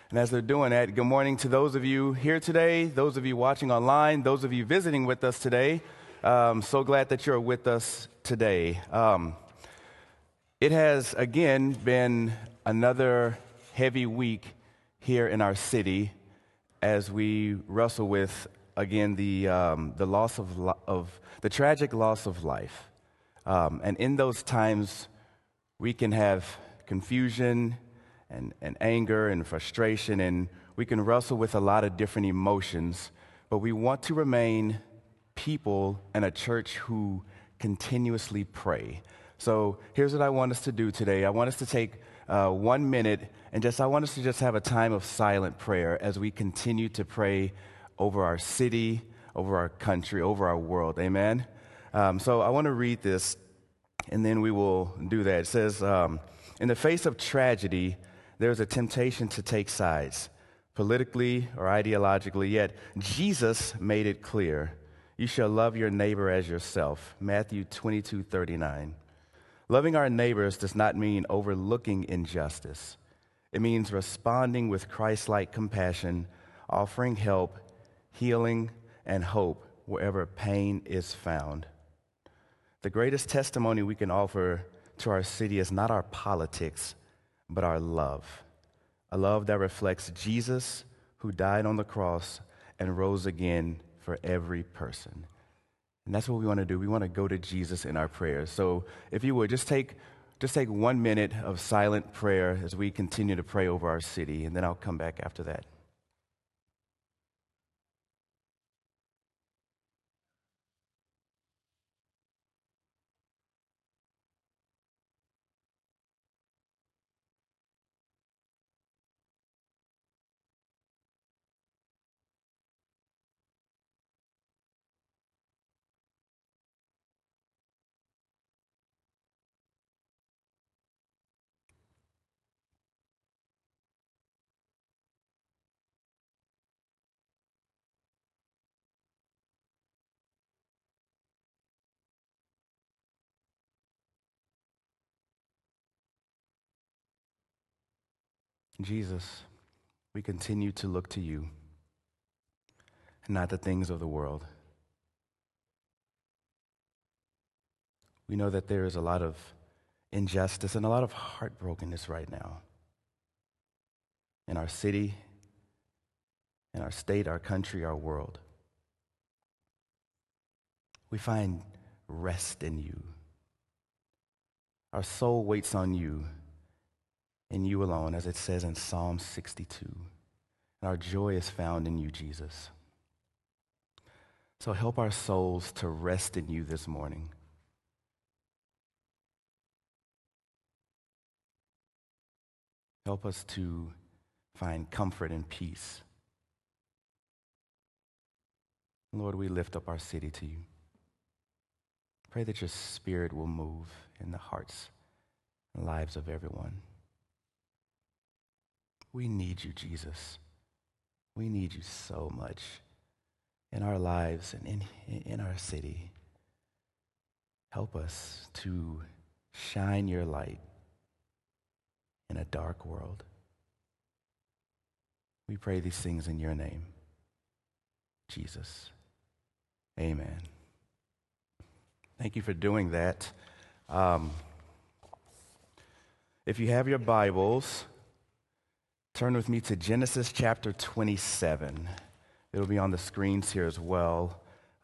And as they're doing that, good morning to those of you here today, those of you watching online, those of you visiting with us today. So glad that you're with us today. It has, again, been another heavy week here in our city as we wrestle with, again, the loss of the tragic loss of life. And in those times, we can have confusion and anger and frustration, and we can wrestle with a lot of different emotions, but we want to remain people and a church who continuously pray. So here's what I want us to do today. I want us to take 1 minute and I want us to just have a time of silent prayer as we continue to pray over our city, over our country, over our world. Amen? So I want to read this, and then we will do that. It says, in the face of tragedy, there's a temptation to take sides, politically or ideologically, yet Jesus made it clear. You shall love your neighbor as yourself. Matthew 22:39. Loving our neighbors does not mean overlooking injustice. It means responding with Christ-like compassion, offering help, healing, and hope wherever pain is found. The greatest testimony we can offer to our city is not our politics, but our love. A love that reflects Jesus, who died on the cross and rose again for every person. And that's what we want to do. We want to go to Jesus in our prayers. So if you would, just take 1 minute of silent prayer as we continue to pray over our city, and then I'll come back after that. Jesus, we continue to look to you and not the things of the world. We know that there is a lot of injustice and a lot of heartbrokenness right now in our city, in our state, our country, our world. We find rest in you. Our soul waits on you and you alone, as it says in Psalm 62. And our joy is found in you, Jesus. So help our souls to rest in you this morning. Help us to find comfort and peace. Lord, we lift up our city to you. Pray that your Spirit will move in the hearts and lives of everyone. We need you, Jesus. We need you so much in our lives and in our city. Help us to shine your light in a dark world. We pray these things in your name, Jesus. Amen. Thank you for doing that. If you have your Bibles, turn with me to Genesis chapter 27. It'll be on the screens here as well.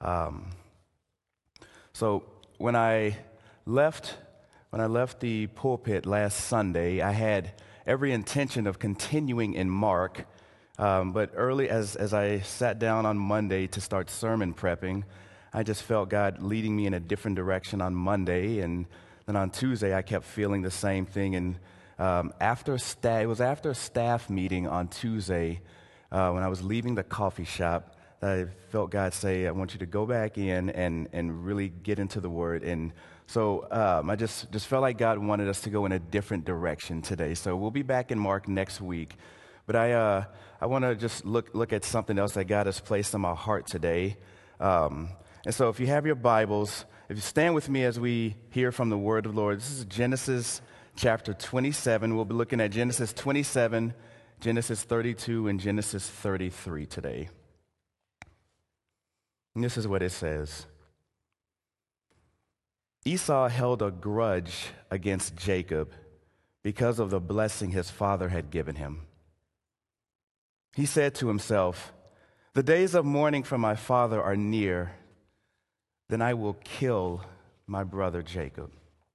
So when I left the pulpit last Sunday, I had every intention of continuing in Mark, but early as I sat down on Monday to start sermon prepping, I just felt God leading me in a different direction on Monday, and then on Tuesday I kept feeling the same thing. And it was after a staff meeting on Tuesday when I was leaving the coffee shop that I felt God say, I want you to go back in and really get into the Word. And so I just felt like God wanted us to go in a different direction today. So we'll be back in Mark next week. But I want to just look at something else that God has placed on my heart today. And so if you have your Bibles, if you stand with me as we hear from the Word of the Lord, this is Genesis chapter 27. We'll be looking at Genesis 27, Genesis 32 and Genesis 33 today. And this is what it says. Esau held a grudge against Jacob because of the blessing his father had given him. He said to himself, "The days of mourning for my father are near. Then I will kill my brother Jacob."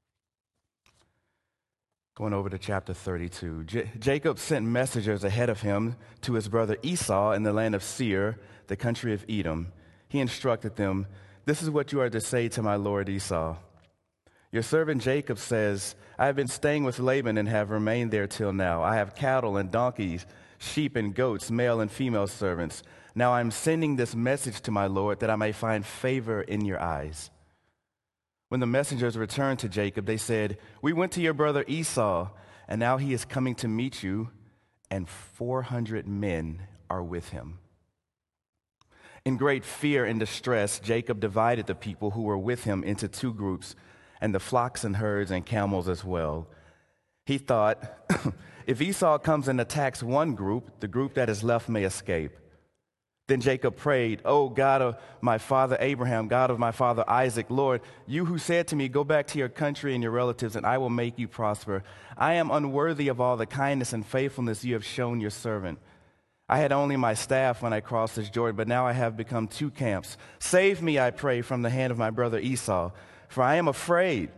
Going over to chapter 32. Jacob sent messengers ahead of him to his brother Esau in the land of Seir, the country of Edom. He instructed them, "This is what you are to say to my lord Esau. Your servant Jacob says, I have been staying with Laban and have remained there till now. I have cattle and donkeys, sheep and goats, male and female servants. Now I am sending this message to my lord that I may find favor in your eyes." When the messengers returned to Jacob, they said, "We went to your brother Esau, and now he is coming to meet you, and 400 men are with him." In great fear and distress, Jacob divided the people who were with him into two groups, and the flocks and herds and camels as well. He thought, if Esau comes and attacks one group, the group that is left may escape. Then Jacob prayed, "O God of my father Abraham, God of my father Isaac, Lord, you who said to me, 'Go back to your country and your relatives, and I will make you prosper.' I am unworthy of all the kindness and faithfulness you have shown your servant. I had only my staff when I crossed this Jordan, but now I have become two camps. Save me, I pray, from the hand of my brother Esau, for I am afraid.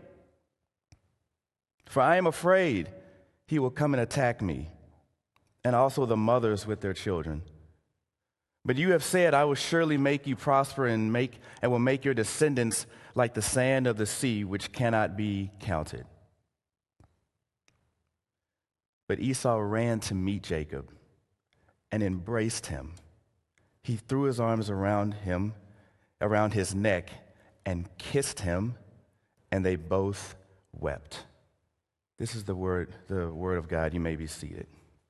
He will come and attack me, and also the mothers with their children. But you have said, I will surely make you prosper and will make your descendants like the sand of the sea, which cannot be counted." But Esau ran to meet Jacob and embraced him. He threw his arms around his neck, and kissed him, and they both wept. This is the word of God. You may be seated.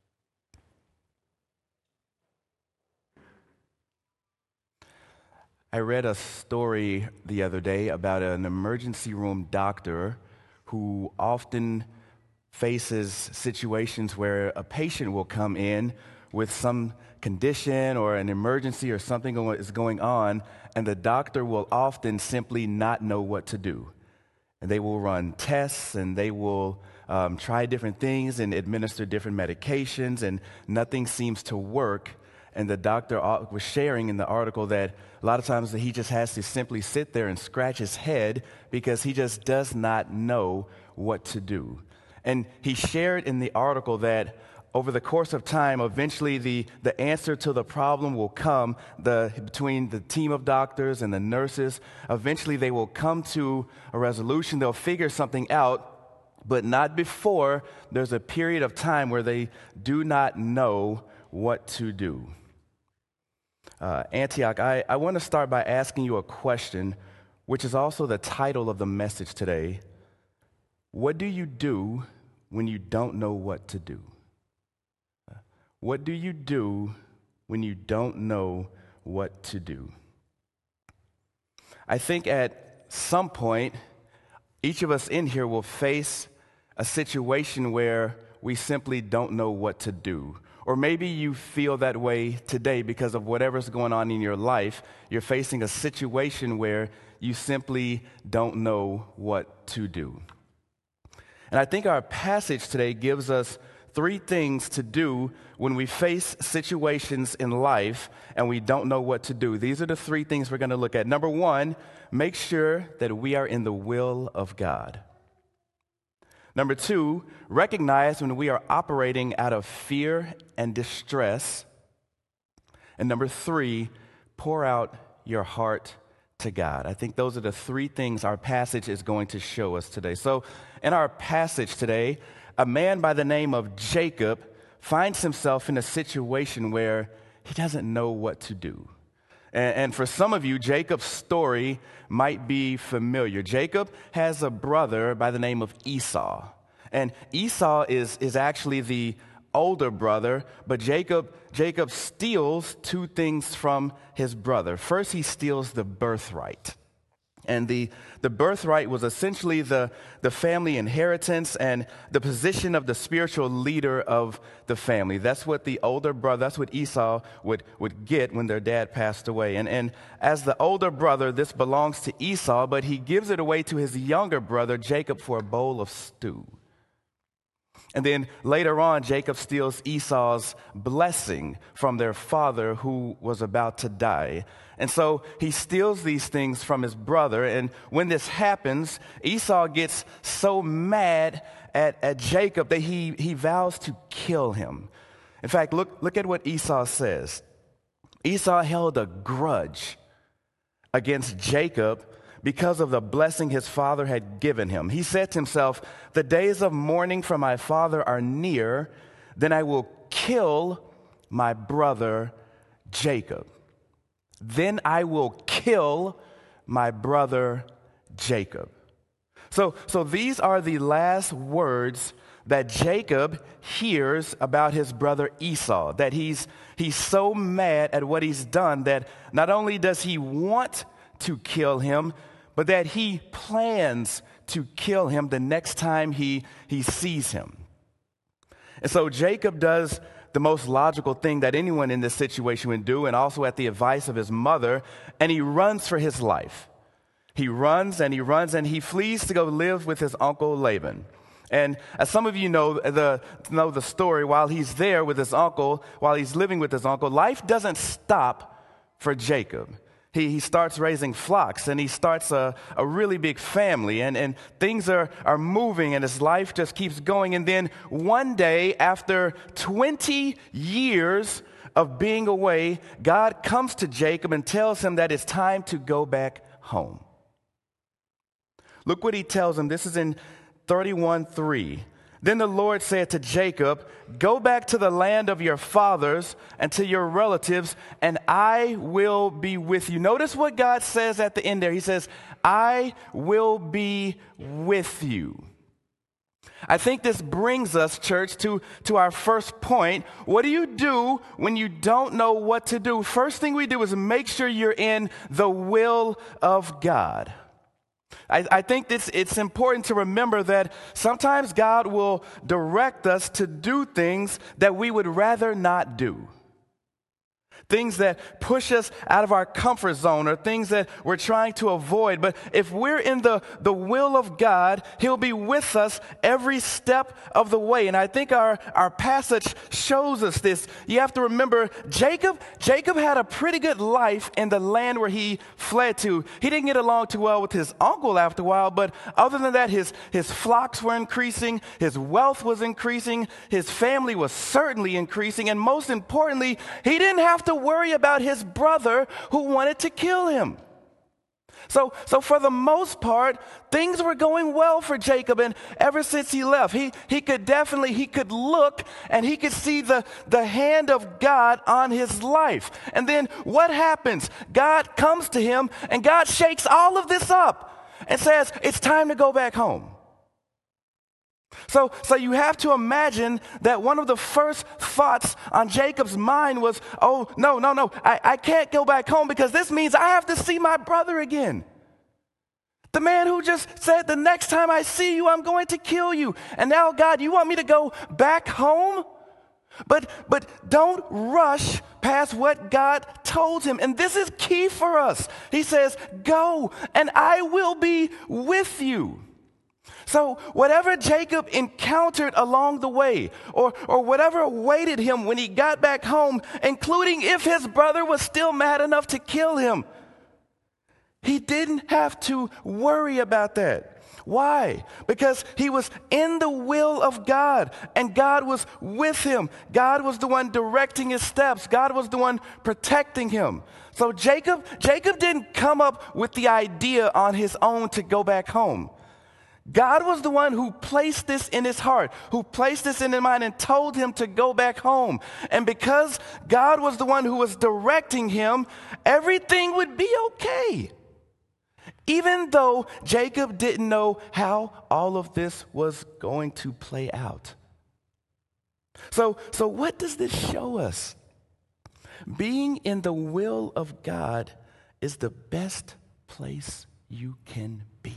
I read a story the other day about an emergency room doctor who often faces situations where a patient will come in with some condition or an emergency or something is going on, and the doctor will often simply not know what to do. And they will run tests, and they will try different things and administer different medications, and nothing seems to work. And the doctor was sharing in the article that a lot of times he just has to simply sit there and scratch his head because he just does not know what to do. And he shared in the article that over the course of time, eventually the answer to the problem will come between the team of doctors and the nurses. Eventually they will come to a resolution. They'll figure something out, but not before there's a period of time where they do not know what to do. Antioch, I want to start by asking you a question, which is also the title of the message today. What do you do when you don't know what to do? What do you do when you don't know what to do? I think at some point, each of us in here will face a situation where we simply don't know what to do. Or maybe you feel that way today because of whatever's going on in your life. You're facing a situation where you simply don't know what to do. And I think our passage today gives us 3 things to do when we face situations in life and we don't know what to do. These are the 3 things we're going to look at. Number 1, make sure that we are in the will of God. Number 2, recognize when we are operating out of fear and distress. And number 3, pour out your heart to God. I think those are the 3 things our passage is going to show us today. So in our passage today, a man by the name of Jacob finds himself in a situation where he doesn't know what to do. And for some of you, Jacob's story might be familiar. Jacob has a brother by the name of Esau. And Esau is actually the older brother, but Jacob steals 2 things from his brother. First, he steals the birthright. And the birthright was essentially the family inheritance and the position of the spiritual leader of the family. That's what the older brother, that's what Esau would get when their dad passed away. And as the older brother, this belongs to Esau, but he gives it away to his younger brother, Jacob, for a bowl of stew. And then later on, Jacob steals Esau's blessing from their father who was about to die. And so he steals these things from his brother. And when this happens, Esau gets so mad at Jacob that he vows to kill him. In fact, look at what Esau says. Esau held a grudge against Jacob because of the blessing his father had given him. He said to himself, "The days of mourning for my father are near, then I will kill my brother Jacob. Then I will kill my brother Jacob." So these are the last words that Jacob hears about his brother Esau, that he's so mad at what he's done that not only does he want to kill him, but that he plans to kill him the next time he sees him. And so Jacob does the most logical thing that anyone in this situation would do, and also at the advice of his mother, and he runs for his life. He runs and he runs and he flees to go live with his uncle Laban. And as some of you know the story, while he's there with his uncle, while he's living with his uncle, life doesn't stop for Jacob. He starts raising flocks, and he starts a really big family, and things are moving, and his life just keeps going. And then one day, after 20 years of being away, God comes to Jacob and tells him that it's time to go back home. Look what he tells him. This is in 31:3. Then the Lord said to Jacob, "Go back to the land of your fathers and to your relatives, and I will be with you." Notice what God says at the end there. He says, "I will be with you." I think this brings us, church, to our first point. What do you do when you don't know what to do? First thing we do is make sure you're in the will of God. I think it's important to remember that sometimes God will direct us to do things that we would rather not do. Things that push us out of our comfort zone or things that we're trying to avoid. But if we're in the will of God, He'll be with us every step of the way. And I think our passage shows us this. You have to remember, Jacob had a pretty good life in the land where he fled to. He didn't get along too well with his uncle after a while, but other than that, his flocks were increasing, his wealth was increasing, his family was certainly increasing, and most importantly, he didn't have to worry about his brother who wanted to kill him. So for the most part, things were going well for Jacob, and ever since he left, he could look and he could see the hand of God on his life. And then what happens? God comes to him and God shakes all of this up and says, "It's time to go back home." So you have to imagine that one of the first thoughts on Jacob's mind was, "Oh, no, I can't go back home because this means I have to see my brother again. The man who just said, the next time I see you, I'm going to kill you. And now, God, you want me to go back home?" But don't rush past what God told him. And this is key for us. He says, "Go, and I will be with you." So whatever Jacob encountered along the way, or whatever awaited him when he got back home, including if his brother was still mad enough to kill him, he didn't have to worry about that. Why? Because he was in the will of God, and God was with him. God was the one directing his steps. God was the one protecting him. So Jacob didn't come up with the idea on his own to go back home. God was the one who placed this in his heart, who placed this in his mind and told him to go back home. And because God was the one who was directing him, everything would be okay. Even though Jacob didn't know how all of this was going to play out. So what does this show us? Being in the will of God is the best place you can be.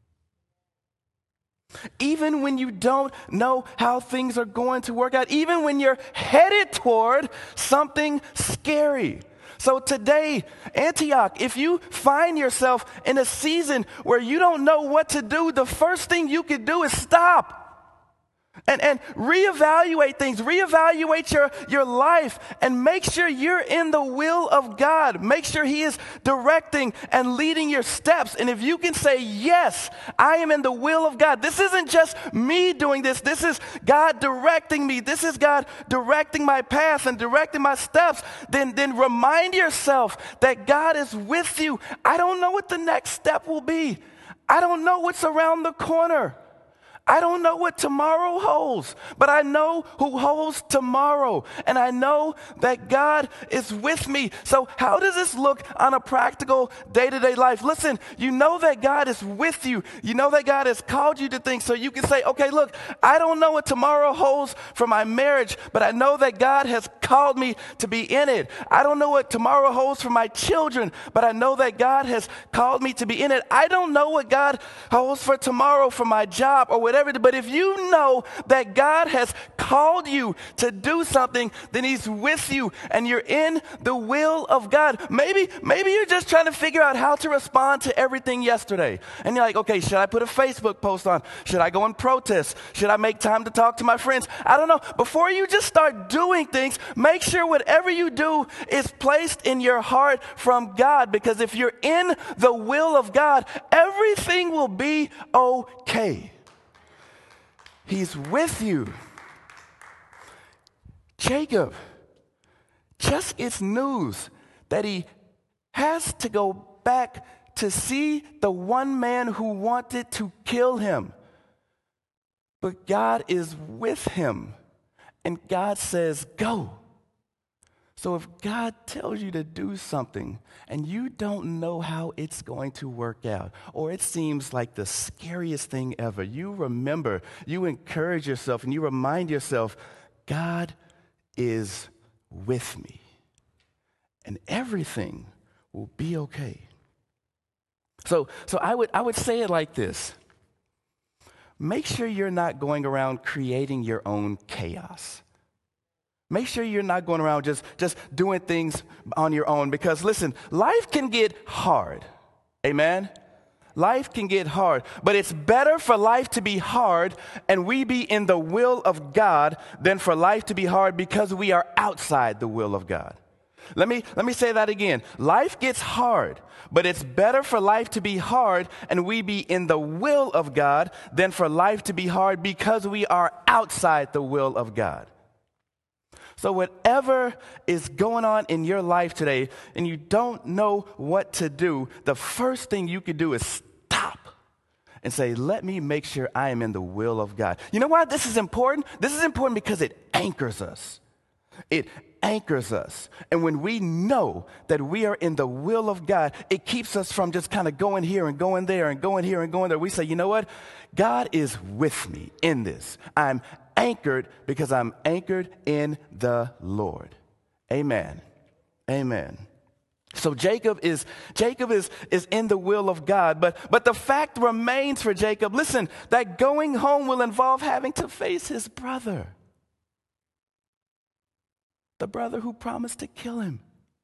Even when you don't know how things are going to work out, even when you're headed toward something scary. So today, Antioch, if you find yourself in a season where you don't know what to do, the first thing you could do is stop and reevaluate things, reevaluate your life, and make sure you're in the will of God. Make sure He is directing and leading your steps. And if you can say, yes, I am in the will of God. This isn't just me doing this. This is God directing me. This is God directing my path and directing my steps. Then remind yourself that God is with you. I don't know what the next step will be. I don't know what's around the corner. I don't know what tomorrow holds, but I know who holds tomorrow, and I know that God is with me. So how does this look on a practical day-to-day life? Listen, you know that God is with you. You know that God has called you to things, so you can say, okay, look, I don't know what tomorrow holds for my marriage, but I know that God has called me to be in it. I don't know what tomorrow holds for my children, but I know that God has called me to be in it. I don't know what God holds for tomorrow for my job or whatever. But if you know that God has called you to do something, then He's with you and you're in the will of God. Maybe you're just trying to figure out how to respond to everything yesterday. And you're like, okay, should I put a Facebook post on? Should I go and protest? Should I make time to talk to my friends? I don't know. Before you just start doing things, make sure whatever you do is placed in your heart from God. Because if you're in the will of God, everything will be okay. He's with you. Jacob just gets news that he has to go back to see the one man who wanted to kill him. But God is with him, and God says, go. So if God tells you to do something and you don't know how it's going to work out, or it seems like the scariest thing ever, you remember, you encourage yourself and you remind yourself, God is with me and everything will be okay. So I would say it like this. Make sure you're not going around creating your own chaos. Make sure you're not going around just doing things on your own, because listen, life can get hard. Amen? Life can get hard, but it's better for life to be hard and we be in the will of God than for life to be hard because we are outside the will of God. Let me say that again. Life gets hard, but it's better for life to be hard and we be in the will of God than for life to be hard because we are outside the will of God. So whatever is going on in your life today and you don't know what to do, the first thing you could do is stop and say, let me make sure I am in the will of God. You know why this is important? This is important because it anchors us. It anchors us. And when we know that we are in the will of God, it keeps us from just kind of going here and going there and going here and going there. We say, you know what? God is with me in this. I'm anchored because I'm anchored in the Lord. Amen. Amen. So Jacob is in the will of God, but the fact remains for Jacob, listen, that going home will involve having to face his brother. The brother who promised to kill him.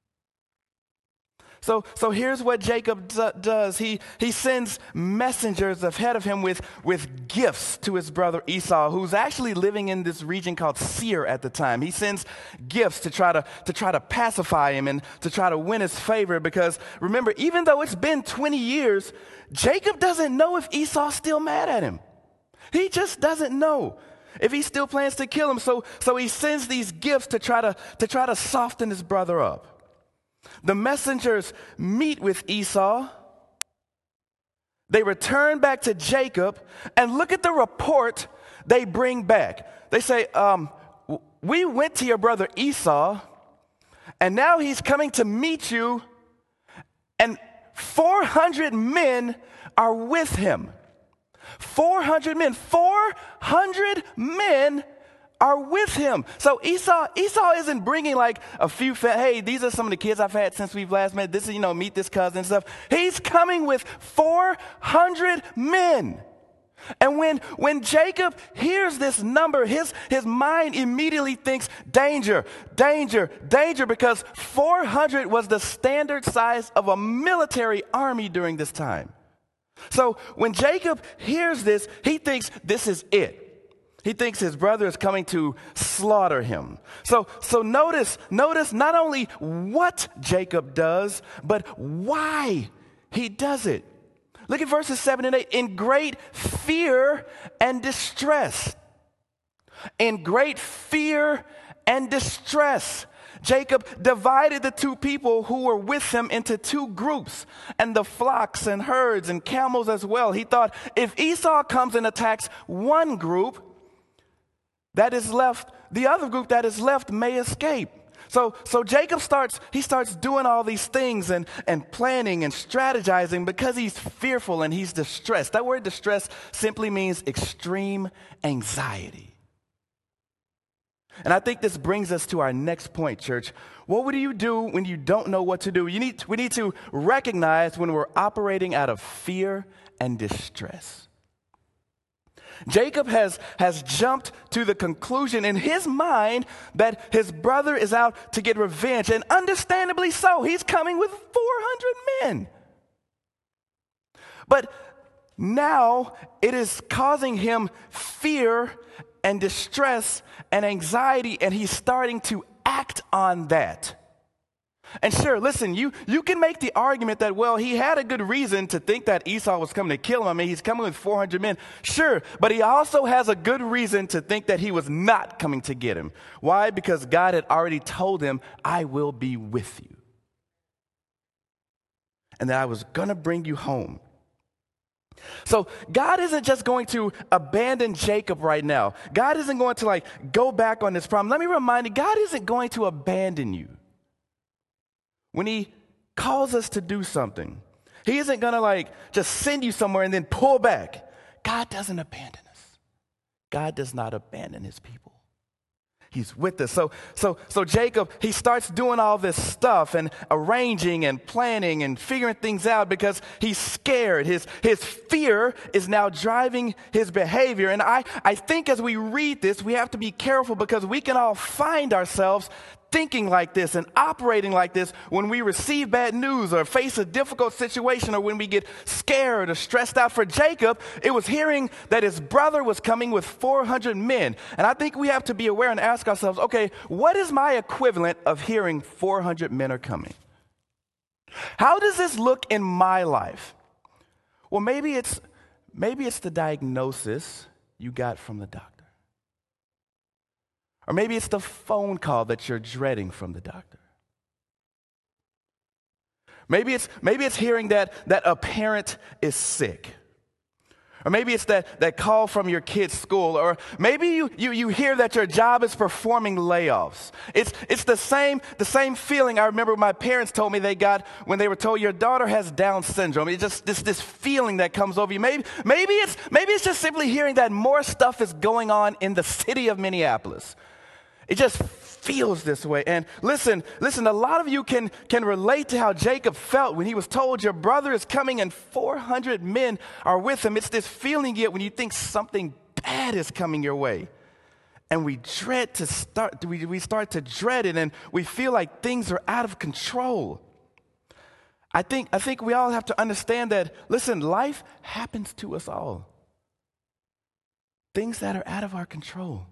So here's what Jacob does. He sends messengers ahead of him with gifts to his brother Esau, who's actually living in this region called Seir at the time. He sends gifts to try to pacify him and to try to win his favor, because remember, even though it's been 20 years, Jacob doesn't know if Esau's still mad at him. He just doesn't know if he still plans to kill him. So he sends these gifts to try to soften his brother up. The messengers meet with Esau. They return back to Jacob, and look at the report they bring back. They say, we went to your brother Esau, and now he's coming to meet you, and 400 men are with him. 400 men. 400 men are with him. So Esau isn't bringing like a few, hey, these are some of the kids I've had since we've last met. This is, meet this cousin and stuff. He's coming with 400 men. And when Jacob hears this number, his mind immediately thinks danger, danger, danger, because 400 was the standard size of a military army during this time. So when Jacob hears this, he thinks this is it. He thinks his brother is coming to slaughter him. So notice not only what Jacob does, but why he does it. Look at verses 7 and 8. In great fear and distress. In great fear and distress. Jacob divided the two people who were with him into two groups, and the flocks and herds and camels as well. He thought, if Esau comes and attacks one group that is left, the other group that is left may escape. So Jacob starts doing all these things and planning and strategizing because he's fearful and he's distressed. That word distress simply means extreme anxiety. And I think this brings us to our next point, church. What do you do when you don't know what to do? We need to recognize when we're operating out of fear and distress. Jacob has jumped to the conclusion in his mind that his brother is out to get revenge, and understandably so. He's coming with 400 men. But now it is causing him fear and distress and anxiety, and he's starting to act on that. And sure, listen, you can make the argument that, well, he had a good reason to think that Esau was coming to kill him. I mean, he's coming with 400 men. Sure, but he also has a good reason to think that he was not coming to get him. Why? Because God had already told him, I will be with you. And that I was going to bring you home. So God isn't just going to abandon Jacob right now. God isn't going to go back on this problem. Let me remind you, God isn't going to abandon you. When he calls us to do something, he isn't going to just send you somewhere and then pull back. God doesn't abandon us. God does not abandon his people. He's with us. So Jacob, he starts doing all this stuff and arranging and planning and figuring things out because he's scared. His fear is now driving his behavior. And I think as we read this, we have to be careful because we can all find ourselves thinking like this and operating like this when we receive bad news or face a difficult situation or when we get scared or stressed out. For Jacob, it was hearing that his brother was coming with 400 men. And I think we have to be aware and ask ourselves, okay, what is my equivalent of hearing 400 men are coming? How does this look in my life? Well, maybe it's the diagnosis you got from the doctor. Or maybe it's the phone call that you're dreading from the doctor. Maybe it's hearing that a parent is sick. Or maybe it's that call from your kid's school. Or maybe you hear that your job is performing layoffs. It's the same feeling I remember my parents told me they got when they were told your daughter has Down syndrome. It's just this feeling that comes over you. Maybe it's just simply hearing that more stuff is going on in the city of Minneapolis. It just feels this way. And listen, a lot of you can relate to how Jacob felt when he was told your brother is coming and 400 men are with him. It's this feeling you get when you think something bad is coming your way. And we start to dread it, and we feel like things are out of control. I think we all have to understand that, listen, life happens to us all. Things that are out of our control.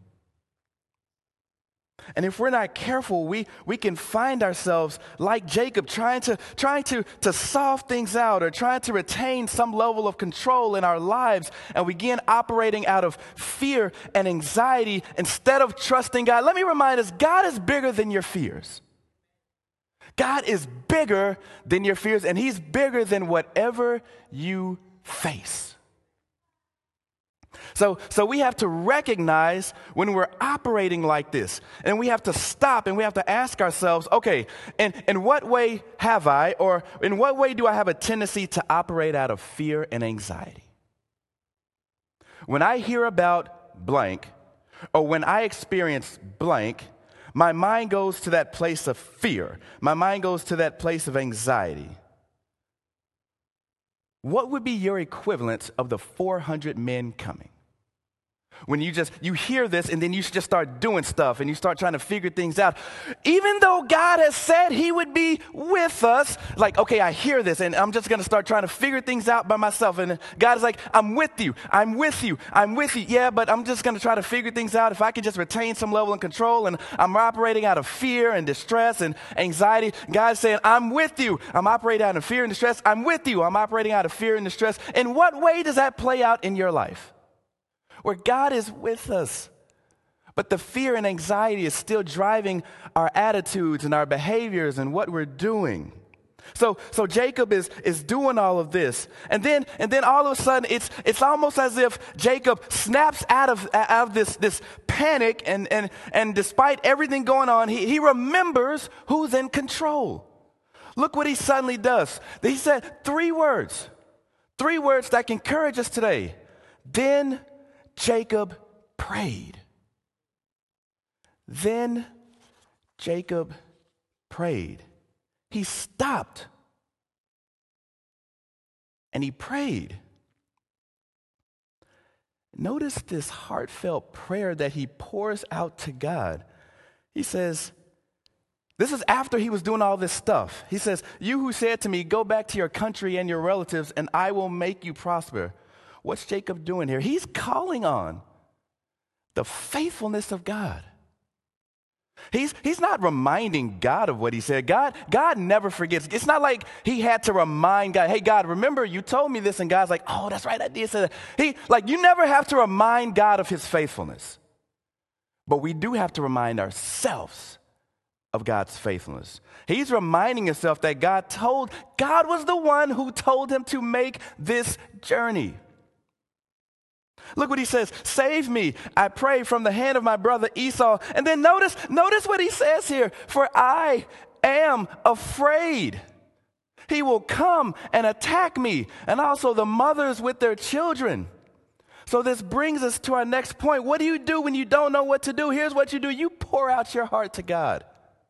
And if we're not careful, we can find ourselves like Jacob trying to solve things out or trying to retain some level of control in our lives, and we begin operating out of fear and anxiety instead of trusting God. Let me remind us, God is bigger than your fears. God is bigger than your fears, and he's bigger than whatever you face. So we have to recognize when we're operating like this, and we have to stop and we have to ask ourselves, okay, in what way have I, or in what way do I have a tendency to operate out of fear and anxiety? When I hear about blank, or when I experience blank, my mind goes to that place of fear. My mind goes to that place of anxiety. What would be your equivalent of the 400 men coming? When you hear this and then you just start doing stuff and you start trying to figure things out. Even though God has said he would be with us, like, okay, I hear this and I'm just going to start trying to figure things out by myself. And God is like, I'm with you. I'm with you. I'm with you. Yeah, but I'm just going to try to figure things out. If I can just retain some level of control, and I'm operating out of fear and distress and anxiety. God's saying, I'm with you. I'm operating out of fear and distress. I'm with you. I'm operating out of fear and distress. In what way does that play out in your life? Where God is with us, but the fear and anxiety is still driving our attitudes and our behaviors and what we're doing. So Jacob is doing all of this, and then all of a sudden it's almost as if Jacob snaps out of this panic, and despite everything going on, he remembers who's in control. Look what he suddenly does. He said three words that can encourage us today. Then Jacob prayed. Then Jacob prayed. He stopped and he prayed. Notice this heartfelt prayer that he pours out to God. He says, this is after he was doing all this stuff. He says, you who said to me, go back to your country and your relatives, and I will make you prosper. What's Jacob doing here? He's calling on the faithfulness of God. He's not reminding God of what he said. God never forgets. It's not like he had to remind God, hey, God, remember you told me this, and God's like, oh, that's right, I did say that. You never have to remind God of his faithfulness. But we do have to remind ourselves of God's faithfulness. He's reminding himself that God was the one who told him to make this journey. Look what he says, save me, I pray, from the hand of my brother Esau. And then notice what he says here, for I am afraid. He will come and attack me, and also the mothers with their children. So this brings us to our next point. What do you do when you don't know what to do? Here's what you do. You pour out your heart to God.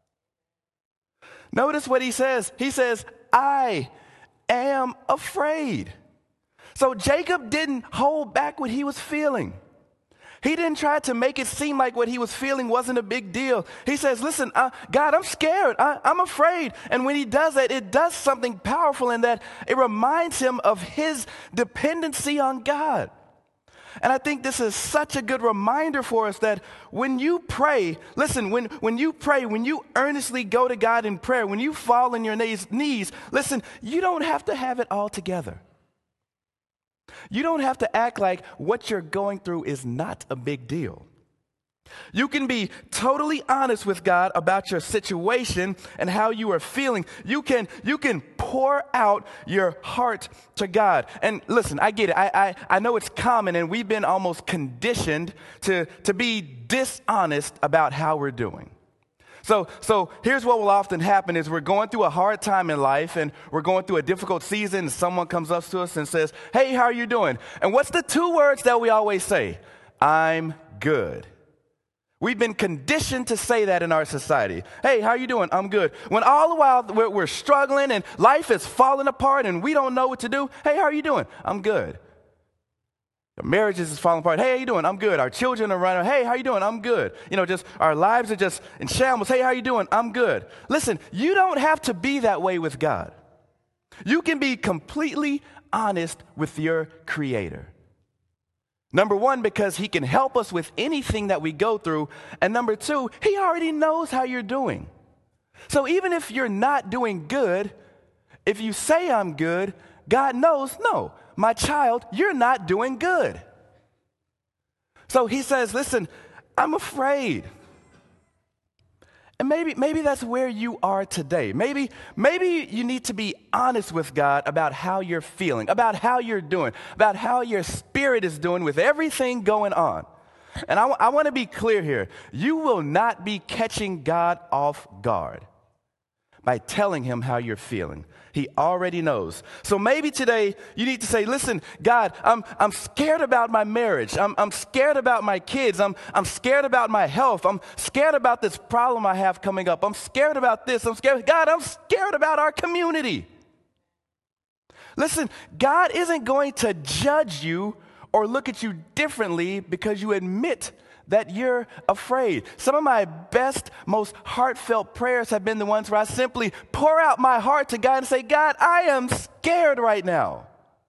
Notice what he says. He says, I am afraid. So Jacob didn't hold back what he was feeling. He didn't try to make it seem like what he was feeling wasn't a big deal. He says, listen, God, I'm scared. I'm afraid. And when he does that, it does something powerful in that it reminds him of his dependency on God. And I think this is such a good reminder for us that when you pray, listen, when you pray, when you earnestly go to God in prayer, when you fall on your knees, listen, you don't have to have it all together. You don't have to act like what you're going through is not a big deal. You can be totally honest with God about your situation and how you are feeling. You can pour out your heart to God. And listen, I get it. I know it's common, and we've been almost conditioned to be dishonest about how we're doing. So here's what will often happen is we're going through a hard time in life, and we're going through a difficult season, and someone comes up to us and says, hey, how are you doing? And what's the two words that we always say? I'm good. We've been conditioned to say that in our society. Hey, how are you doing? I'm good. When all the while we're struggling and life is falling apart and we don't know what to do. Hey, how are you doing? I'm good. Our marriages is falling apart. Hey, how you doing? I'm good. Our children are running. Hey, how you doing? I'm good. Just our lives are just in shambles. Hey, how you doing? I'm good. Listen, you don't have to be that way with God. You can be completely honest with your Creator. Number one, because he can help us with anything that we go through. And number two, he already knows how you're doing. So even if you're not doing good, if you say I'm good, God knows, no, my child, you're not doing good. So he says, listen, I'm afraid. And maybe that's where you are today. Maybe you need to be honest with God about how you're feeling, about how you're doing, about how your spirit is doing with everything going on. And I want to be clear here. You will not be catching God off guard. by telling him how you're feeling. He already knows. So maybe today you need to say, listen, God, I'm scared about my marriage. I'm scared about my kids. I'm scared about my health. I'm scared about this problem I have coming up. I'm scared about this. I'm scared. God, I'm scared about our community. Listen, God isn't going to judge you or look at you differently because you admit that you're afraid. Some of my best, most heartfelt prayers have been the ones where I simply pour out my heart to God and say, God, I am scared right now.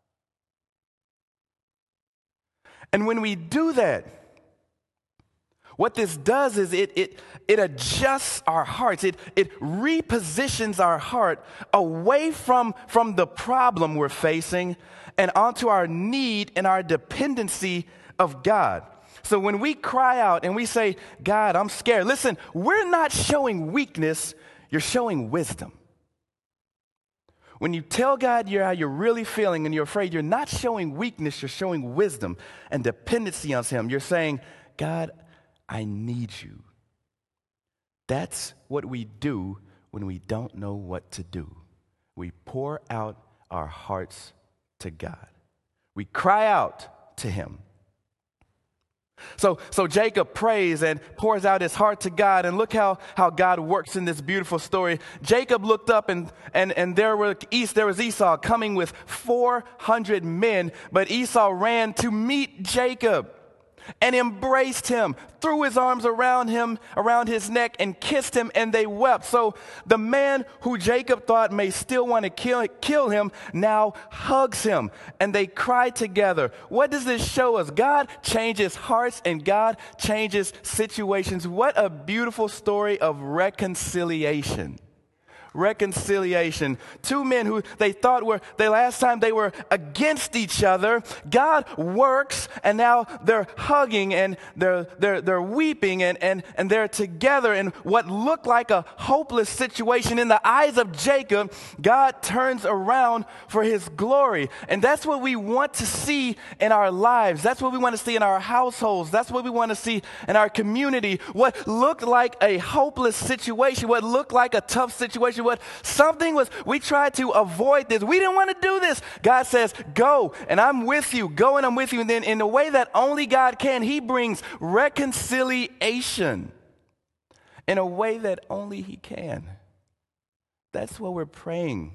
And when we do that, what this does is it adjusts our hearts. It repositions our heart away from the problem we're facing and onto our need and our dependency of God. So when we cry out and we say, God, I'm scared, listen, we're not showing weakness, you're showing wisdom. When you tell God how you're really feeling and you're afraid, you're not showing weakness, you're showing wisdom and dependency on Him. You're saying, God, I need you. That's what we do when we don't know what to do. We pour out our hearts to God. We cry out to Him. So Jacob prays and pours out his heart to God, and look how God works in this beautiful story. Jacob looked up and there was Esau coming with 400 men, but Esau ran to meet Jacob and embraced him, threw his arms around him, around his neck, and kissed him, and they wept. So the man who Jacob thought may still want to kill him now hugs him, and they cry together. What does this show us? God changes hearts, and God changes situations. What a beautiful story of reconciliation. Reconciliation. Two men who they thought were, the last time they were against each other, God works, and now they're hugging and they're weeping and they're together in what looked like a hopeless situation. In the eyes of Jacob, God turns around for His glory. And that's what we want to see in our lives. That's what we want to see in our households. That's what we want to see in our community. What looked like a hopeless situation, what looked like a tough situation, we tried to avoid this. We didn't want to do this. God says, go, and I'm with you. Go, and I'm with you. And then in a way that only God can, He brings reconciliation in a way that only He can. That's what we're praying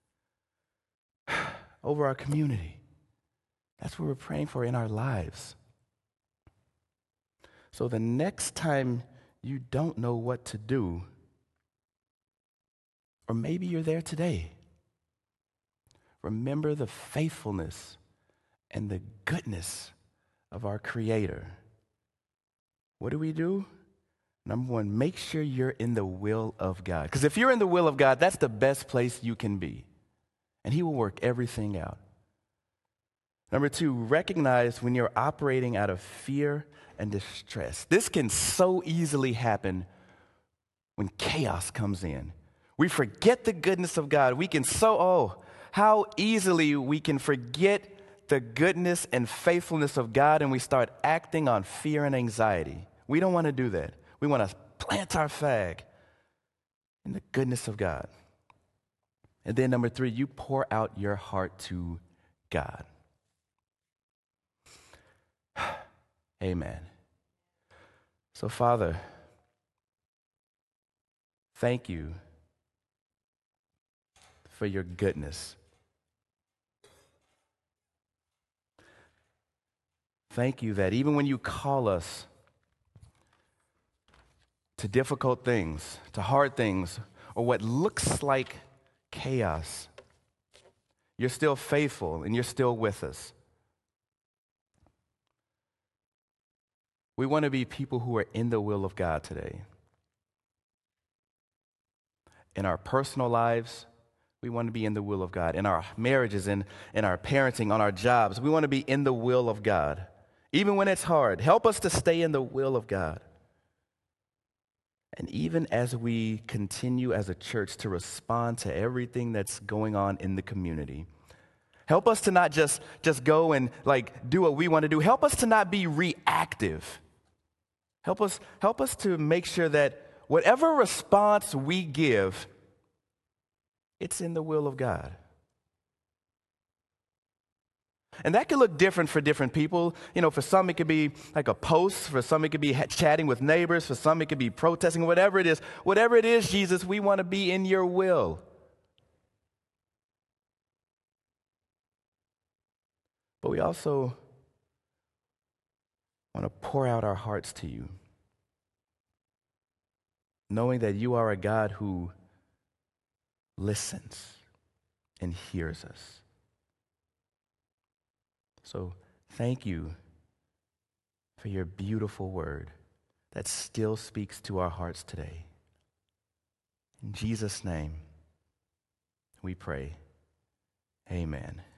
over our community. That's what we're praying for in our lives. So the next time you don't know what to do, or maybe you're there today, remember the faithfulness and the goodness of our Creator. What do? Number one, make sure you're in the will of God. Because if you're in the will of God, that's the best place you can be. And He will work everything out. Number two, recognize when you're operating out of fear and distress. This can so easily happen when chaos comes in. We forget the goodness of God. How easily we can forget the goodness and faithfulness of God, and we start acting on fear and anxiety. We don't want to do that. We want to plant our flag in the goodness of God. And then number three, you pour out your heart to God. Amen. So, Father, thank you for your goodness. Thank you that even when you call us to difficult things, to hard things, or what looks like chaos, you're still faithful and you're still with us. We want to be people who are in the will of God today. In our personal lives, we want to be in the will of God. In our marriages, in our parenting, on our jobs, we want to be in the will of God. Even when it's hard, help us to stay in the will of God. And even as we continue as a church to respond to everything that's going on in the community, help us to not just go and do what we want to do. Help us to not be reactive. Help us to make sure that whatever response we give It's in the will of God. And that can look different for different people. You know, for some it could be like a post. For some it could be chatting with neighbors. For some it could be protesting. Whatever it is, Jesus, we want to be in your will. But we also want to pour out our hearts to you, knowing that you are a God who listens and hears us. So thank you for your beautiful word that still speaks to our hearts today. In Jesus' name, we pray. Amen.